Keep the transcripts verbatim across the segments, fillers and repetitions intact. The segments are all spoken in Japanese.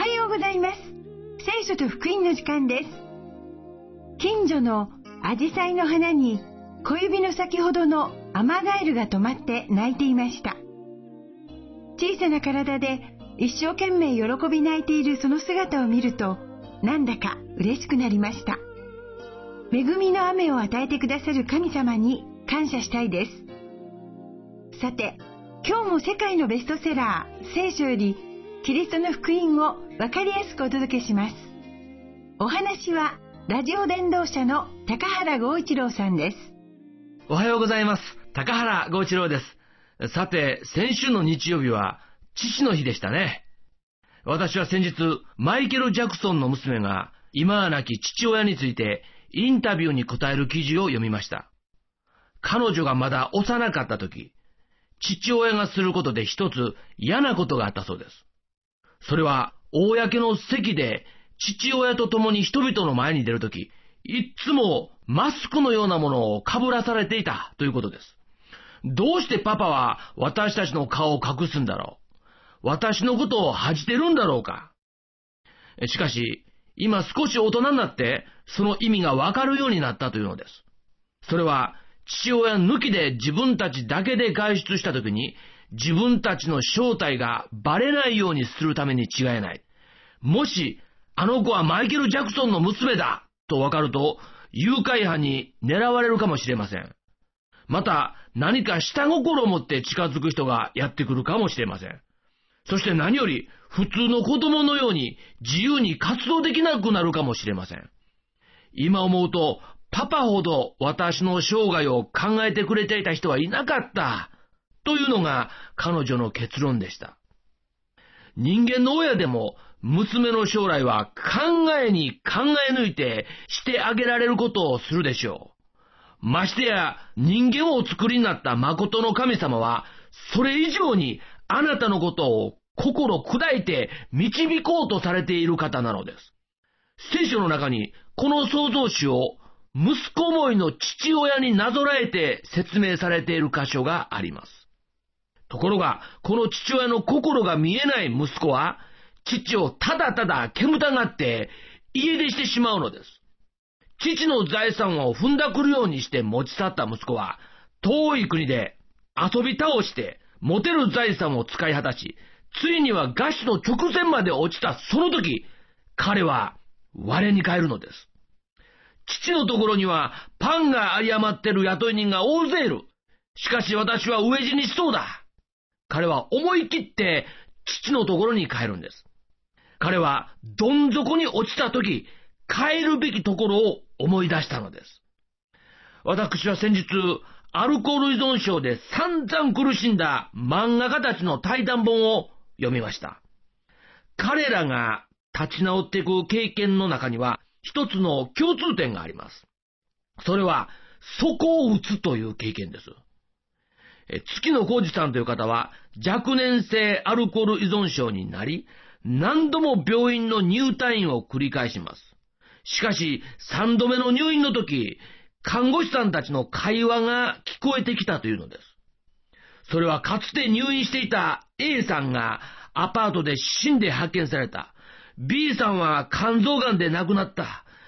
ようございます。聖書と福音の時間です。近所のアジサイの花に小指の先ほどのアマガエルが止まって鳴いていました。小さな体で一生懸命喜び泣いているその姿を見ると、なんだか嬉しくなりました。恵みの雨を与えてくださる神様に感謝したいです。さて、今日も世界のベストセラー聖書よりキリストの福音をわかりやすくお届けします。お話はラジオ伝道者の高原剛一郎さんです。 おはようございます。高原剛一郎です。さて、先週の日曜日は父の日でしたね。私は先日、マイケル・ジャクソンの娘が今は亡き父親についてインタビューに答える記事を読みました。彼女がまだ幼かった時、父親がすることで一つ嫌なことがあったそうです。それは、公の席で父親と共に人々の前に出るとき、いっつもマスクのようなものをかぶらされていたということです。どうしてパパは私たちの顔を隠すんだろう。私のことを恥じてるんだろうか。しかし、今少し大人になって、その意味がわかるようになったというのです。それは、父親抜きで自分たちだけで外出したときに、自分たちの正体がバレないようにするために違いない。もし、あの子はマイケル・ジャクソンの娘だとわかると、誘拐犯に狙われるかもしれません。また、何か下心を持って近づく人がやってくるかもしれません。そして何より、普通の子供のように自由に活動できなくなるかもしれません。今思うと、パパほど私の生涯を考えてくれていた人はいなかった。というのが彼女の結論でした。人間の親でも娘の将来は考えに考え抜いてしてあげられることをするでしょう。ましてや人間をお作りになった誠の神様はそれ以上にあなたのことを心砕いて導こうとされている方なのです。聖書の中にこの創造主を息子思いの父親になぞらえて説明されている箇所があります。ところが、この父親の心が見えない息子は、父をただただ煙たがって家出してしまうのです。父の財産を踏んだくるようにして持ち去った息子は、遠い国で遊び倒して持てる財産を使い果たし、ついには餓死の直前まで落ちたその時、彼は我に返るのです。父のところにはパンが有り余ってる雇い人が大勢いる。しかし私は飢え死にしそうだ。彼は思い切って父のところに帰るんです。彼はどん底に落ちた時、帰るべきところを思い出したのです。私は先日、アルコール依存症で散々苦しんだ漫画家たちの対談本を読みました。彼らが立ち直っていく経験の中には一つの共通点があります。それは底を打つという経験です。月野浩二さんという方は若年性アルコール依存症になり、何度も病院の入退院を繰り返します。しかし、三度目の入院の時、看護師さんたちの会話が聞こえてきたというのです。それはかつて入院していた A さんがアパートで死んで発見された。B さんは肝臓がんで亡くなった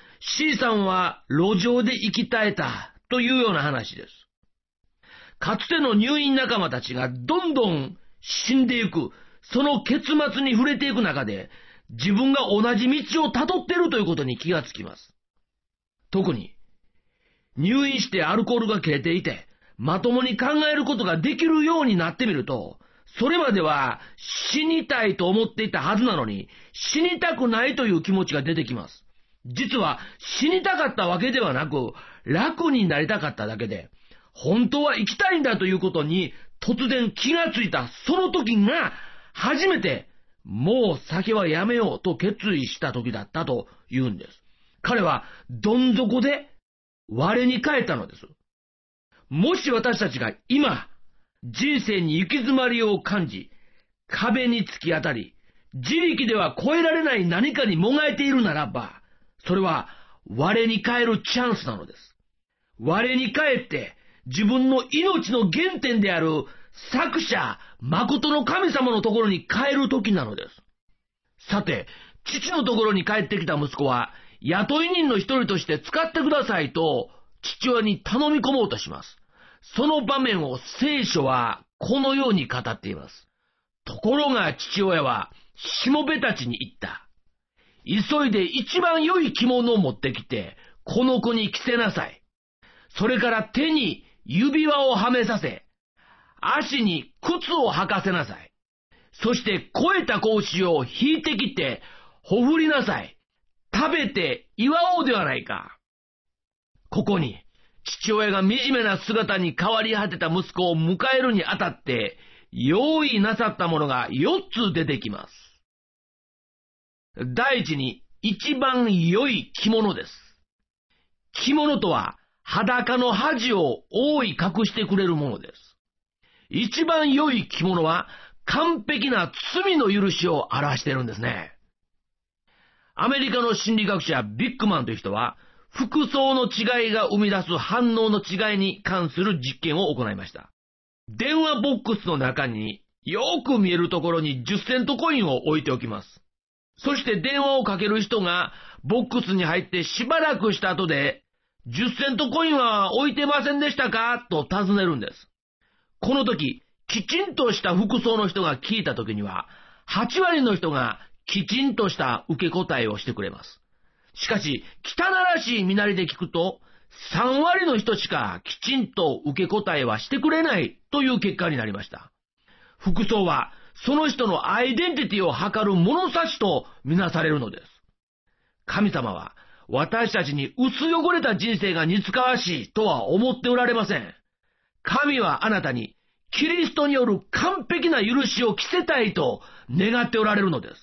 。C さんは路上で生き絶えた。というような話です。かつての入院仲間たちがどんどん死んでいく、その結末に触れていく中で、自分が同じ道をたどっているということに気がつきます。特に、入院してアルコールが切れていて、まともに考えることができるようになってみると、それまでは死にたいと思っていたはずなのに、死にたくないという気持ちが出てきます。実は死にたかったわけではなく、楽になりたかっただけで、本当は生きたいんだということに突然気がついたその時が初めてもう酒はやめようと決意した時だったと言うんです。彼はどん底で我に返ったのです。もし私たちが今人生に行き詰まりを感じ、壁に突き当たり、自力では越えられない何かにもがいているならば、それは我に返るチャンスなのです。我に返って自分の命の原点である作者、誠の神様のところに帰る時なのです。 さて、父のところに帰ってきた息子は、雇い人の一人として使ってくださいと、父親に頼み込もうとします。その場面を聖書はこのように語っています。ところが父親は、しもべたちに言った。急いで一番良い着物を持ってきて、この子に着せなさい。それから手に指輪をはめさせ、足に靴を履かせなさい。そして肥えた子牛を引いてきて、ほふりなさい。食べて祝おうではないか。ここに、父親が惨めな姿に変わり果てた息子を迎えるにあたって、用意なさったものがよっつ出てきます。第一に、一番良い着物です。着物とは、裸の恥を覆い隠してくれるものです。一番良い着物は、完璧な罪の許しを表しているんですね。アメリカの心理学者ビッグマンという人は、服装の違いが生み出す反応の違いに関する実験を行いました。電話ボックスの中によく見えるところにじゅっセントコインを置いておきます。そして電話をかける人がボックスに入ってしばらくした後で、じゅっセントコインは置いてませんでしたかと尋ねるんです。この時、きちんとした服装の人が聞いた時には、はちわりの人がきちんとした受け答えをしてくれます。しかし、汚らしい身なりで聞くと、さんわりの人しかきちんと受け答えはしてくれないという結果になりました。服装は、その人のアイデンティティを測る物差しとみなされるのです。神様は、私たちに薄汚れた人生が似つかわしいとは思っておられません。神はあなたに、キリストによる完璧な許しを着せたいと願っておられるのです。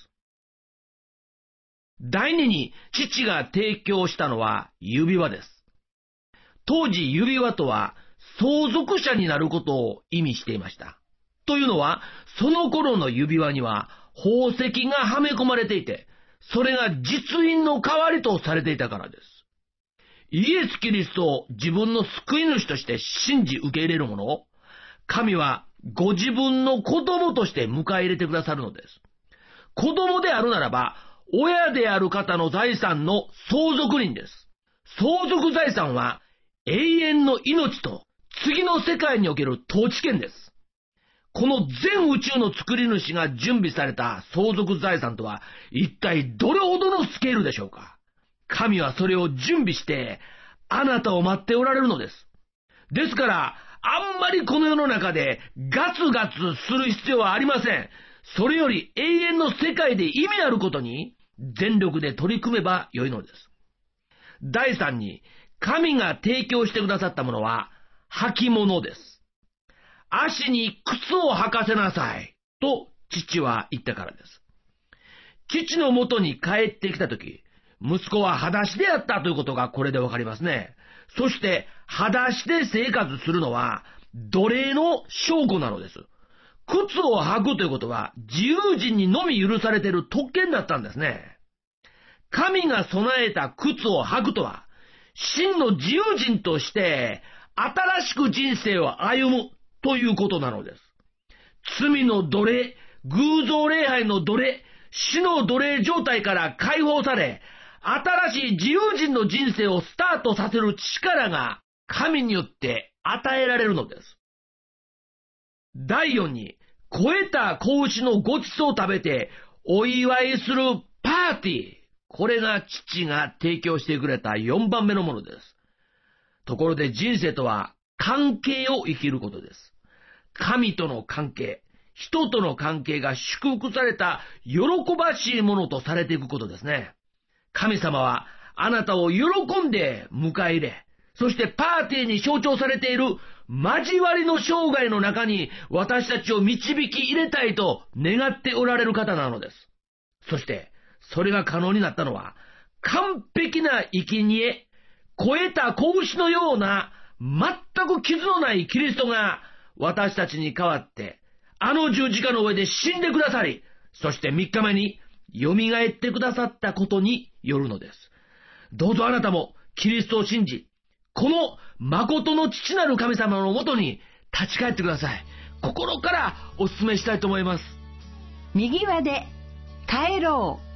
第二に、父が提供したのは指輪です。当時指輪とは相続者になることを意味していました。というのは、その頃の指輪には宝石がはめ込まれていて、それが実印の代わりとされていたからです。イエス・キリストを自分の救い主として信じ受け入れる者、神はご自分の子供として迎え入れてくださるのです。子供であるならば、親である方の財産の相続人です。相続財産は永遠の命と次の世界における統治権です。この全宇宙の作り主が準備された相続財産とは一体どれほどのスケールでしょうか。神はそれを準備してあなたを待っておられるのです。ですから、あんまりこの世の中でガツガツする必要はありません。それより永遠の世界で意味あることに全力で取り組めばよいのです。第三に、神が提供してくださったものは履物です。足に靴を履かせなさいと父は言ったからです。父のもとに帰ってきたとき、息子は裸足であったということがこれでわかりますね。そして裸足で生活するのは奴隷の証拠なのです。靴を履くということは自由人にのみ許されている特権だったんですね。神が備えた靴を履くとは、真の自由人として新しく人生を歩むということなのです。罪の奴隷、偶像礼拝の奴隷、死の奴隷状態から解放され、新しい自由人の人生をスタートさせる力が神によって与えられるのです。第四に、肥えた子牛のごちそうを食べてお祝いするパーティー。これが父が提供してくれたよんばんめのものです。ところで人生とは関係を生きることです。神との関係、人との関係が祝福された喜ばしいものとされていくことですね。神様はあなたを喜んで迎え入れ、そしてパーティーに象徴されている交わりの生涯の中に私たちを導き入れたいと願っておられる方なのです。そしてそれが可能になったのは完璧な生贄、肥えた子牛のような全く傷のないキリストが私たちに代わってあの十字架の上で死んでくださり、そしてみっかめに蘇ってくださったことによるのです。どうぞあなたもキリストを信じ、この誠の父なる神様のもとに立ち返ってください。心からお勧めしたいと思います。 右輪で帰ろう。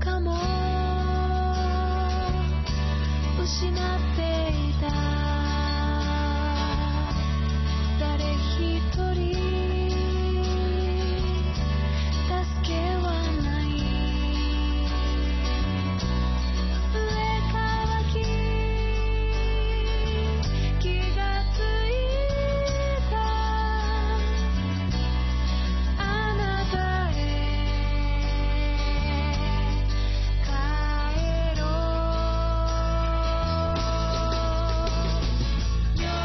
かも失っていた誰一人助けはない上からき気がついたあなたへ帰ろう両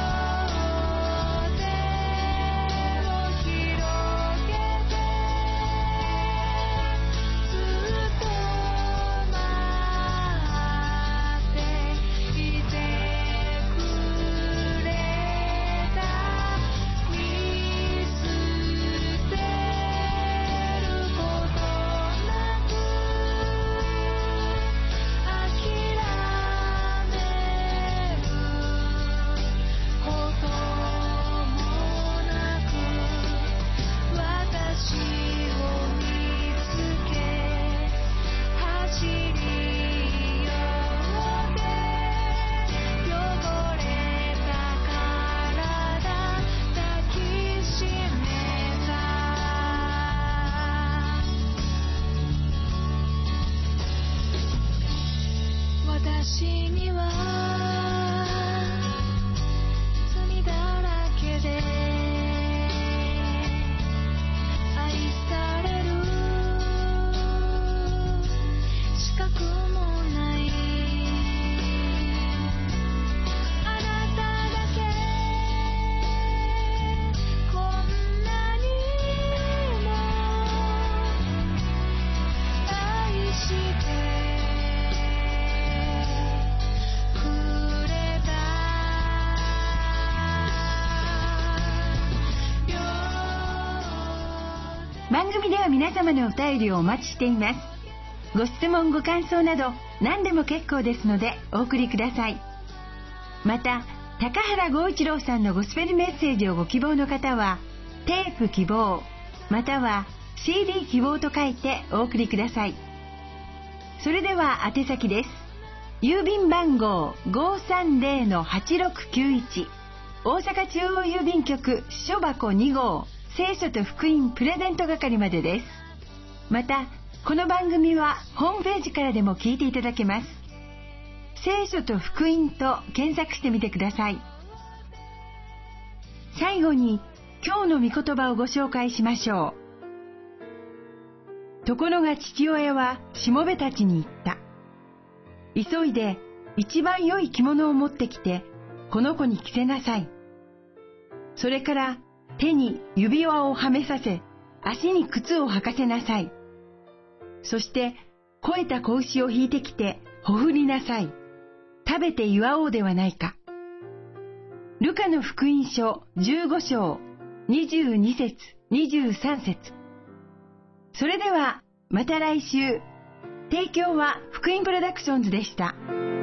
手を広げてずっと待っていてくれた見捨てることなく諦めることもなく私を見つけ走り寄って汚れた体抱きしめた私には罪だらけで愛される資格もないあなただけこんなにも愛してくれた番組では皆様のお便りをお待ちしています。ご質問ご感想など何でも結構ですのでお送りください。また高原剛一郎さんのゴスペルメッセージをご希望の方はテープ希望または シーディー 希望と書いてお送りください。それでは宛先です。郵便番号 ごーさんぜろのはちろくきゅういち 大阪中央郵便局支所箱に号聖書と福音プレゼント係までです。またこの番組はホームページからでも聞いていただけます。聖書と福音と検索してみてください。最後に今日の御言葉をご紹介しましょう。ところが父親はしもべたちに言った。急いで一番良い着物を持ってきてこの子に着せなさい。それから手に指輪をはめさせ足に靴を履かせなさい。そして肥えた子牛を引いてきてほふりなさい。食べて祝おうではないか。ルカの福音書じゅうご章にじゅうに節にじゅうさん節。それではまた来週。提供は福音プロダクションズでした。